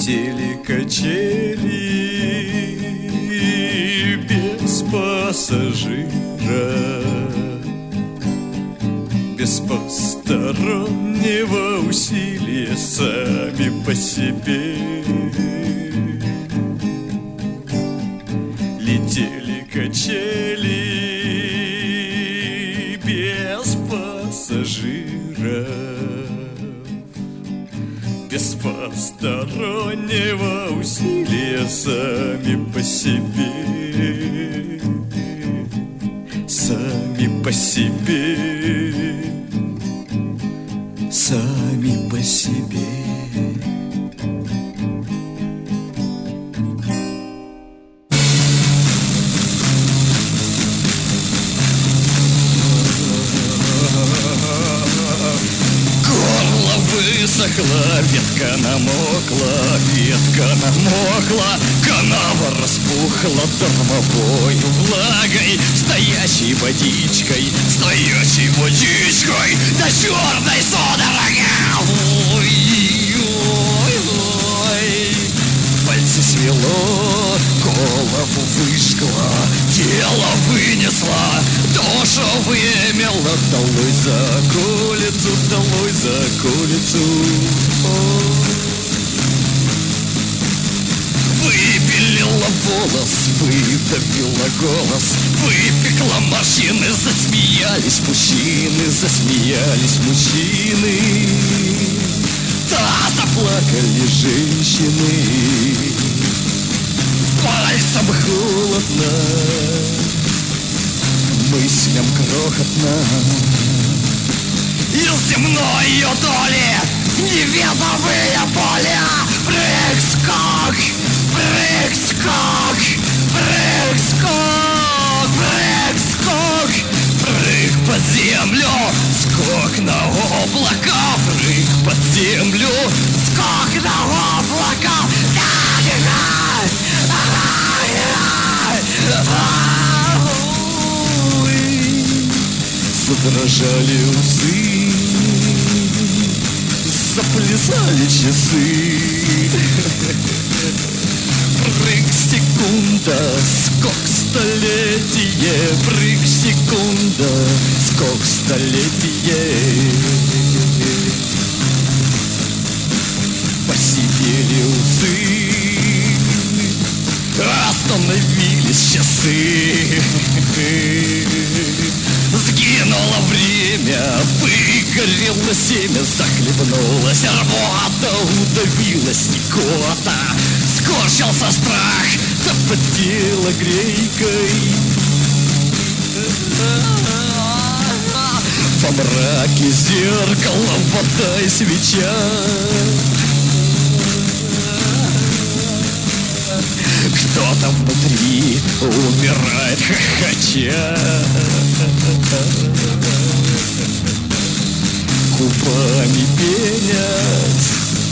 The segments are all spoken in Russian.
летели качели без пассажира, без постороннего усилия, сами по себе. Летели качели без пассажира, без постороннего усилия, сами по себе. Сами по себе, сами по себе. Горло высохло, ветка намокла, ветка намокла, канава распухла дармовою влагой, стоячей водичкой, стоячей водичкой, да черной судорогой. Ой-ой-ой. Пальцы свело, голову выжгла, тело вынесла, душу вымела, долой за околицу, долой за околицу. Выпилила волос, выдавила голос, выпекла морщины, засмеялись мужчины, засмеялись мужчины. Да, заплакали женщины. Пальцем холодно, мыслям крохотно. Из земной ее доли неведомые поля. Прыг-скок, прыг-скок, прыг-скок, прыг-скок, прыг под землю, скок на облака, прыг под землю, скок на облака. Задрожали усы, заплясали часы. Прыг секунда, скок столетие, прыг секунда, скок столетие. Посидели усы, остановились часы. Сгинуло время, выгорело семя, захлебнулась рвота, удавилась икота. Скорчился страх, да подела грейкой. Во мраке зеркало, вода и свеча. Кто-то внутри умирает хохоча. Губами пенясь,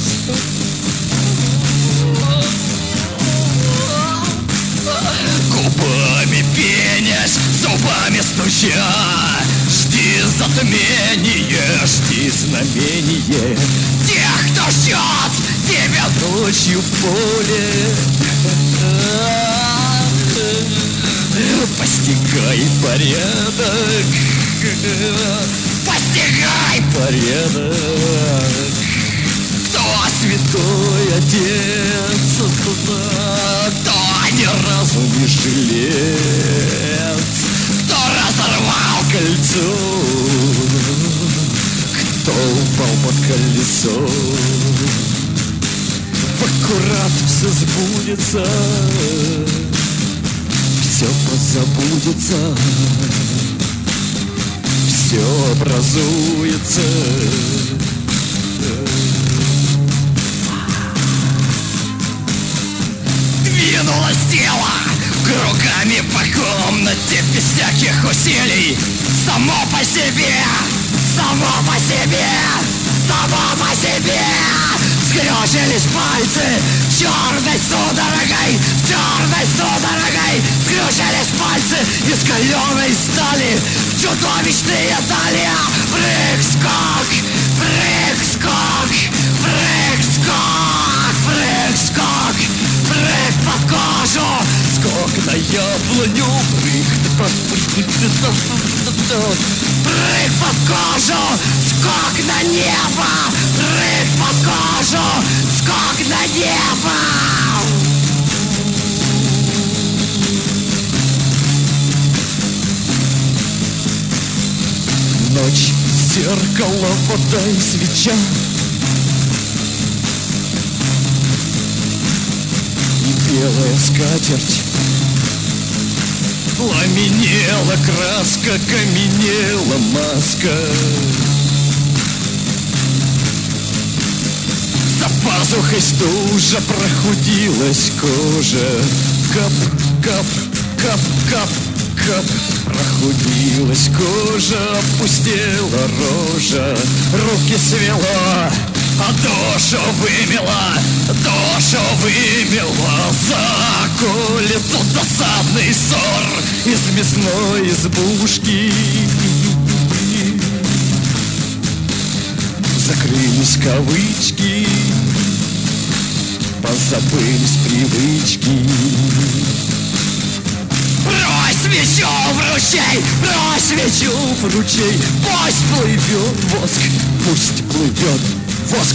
губами пенясь, зубами стуча. Жди затмение, жди знамение тех, кто ждет тебя ночью в поле. Постигай порядок, постигай порядок. Кто святой отец, кто ни разу не жилец, кто разорвал кольцо, кто упал под колесо. В аккурат все сбудется, все позабудется, все образуется. Двинулось тело кругами по комнате без всяких усилий. Само по себе, само по себе, само по себе. Скрючились пальцы черной судорогой, черной судорогой. Скрючились пальцы из каленой стали в чудовищные дали. Прыг-скок, прыг-скок, прыг-скок, прыг-скок. скок, прыг под кожу, скок на яблоню, прыг под кожу, скок на небо, прыг под кожу, скок на небо. Ночь, зеркало, вода и свеча, и белая скатерть. Пламенела краска, каменела маска. За пазухой стужа, прохудилась кожа. Кап, кап, кап, кап, кап. Прохудилась кожа, опустела рожа. Руки свела, а душу вымела, за околицу досадный ссор из мясной избушки. Закрылись кавычки, позабылись привычки. Брось свечу в ручей, брось свечу в ручей. Пусть плывет воск, пусть плывет воск.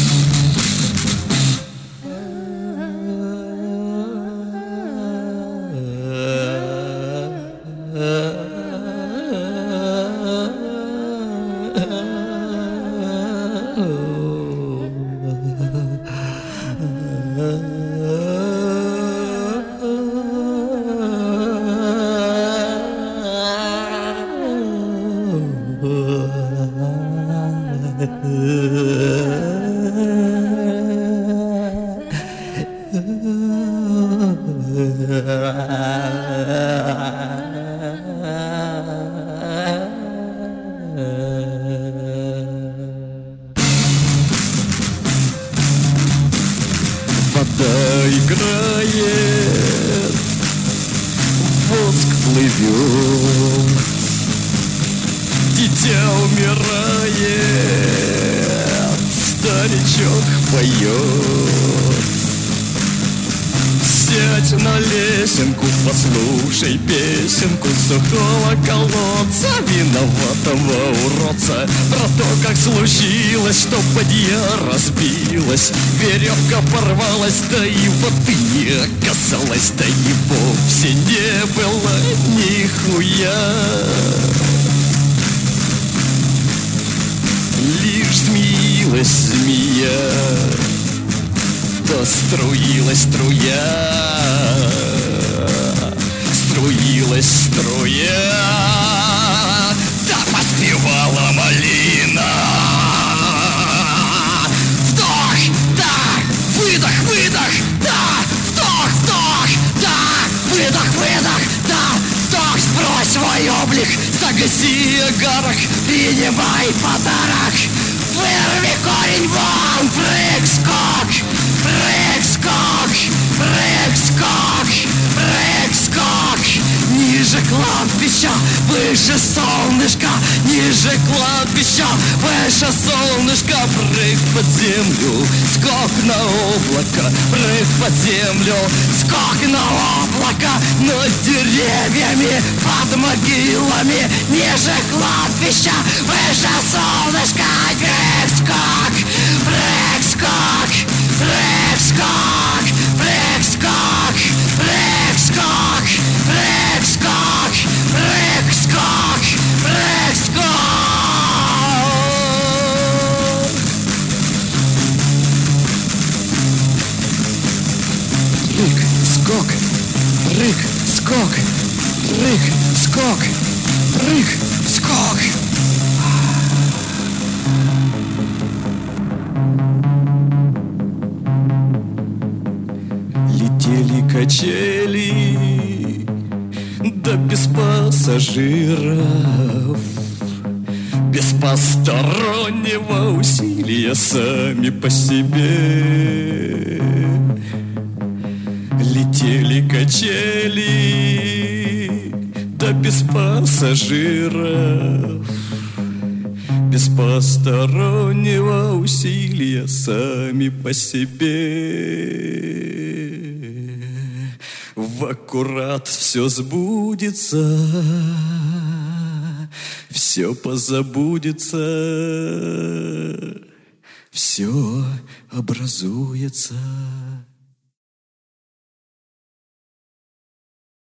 Вода играет, воск плывет, дитя умирает, старичок поет. Сядь на лесенку, послушай песенку сухого колодца, виноватого уродца, про то, как случилось, что бадья разбилась, веревка порвалась, да и воды не оказалось, да и вовсе не было нихуя. Лишь змеилась змея, то струилась струя, струилась струя, да поспевала малина. Вдох, да, выдох, выдох, да, вдох, вдох, да, выдох, выдох, да, вдох, сбрось свой облик, загаси огарок, принимай подарок. Вырви корень вон, прыг, скок, прыг, скок, прыг, скок, прыг, скок. Ниже кладбища, выше солнышка, ниже кладбища, выше солнышка. Прыг под землю, скок на облако, прыг под землю, скок на облако. Над деревьями, под могилами, ниже кладбища, выше солнышка. Прыг, скок, прыг, скок, прыг, скок, прыг, скок, прыг, скок, прыг, скок, прыг, скок, прыг, скок. Прыг, скок, прыг, скок, прыг, скок, прыг, скок. Летели качели, да без пассажиров, без постороннего усилия, сами по себе. Летели качели, да без пассажиров, без постороннего усилия, сами по себе. В аккурат все сбудется, все позабудется, все образуется.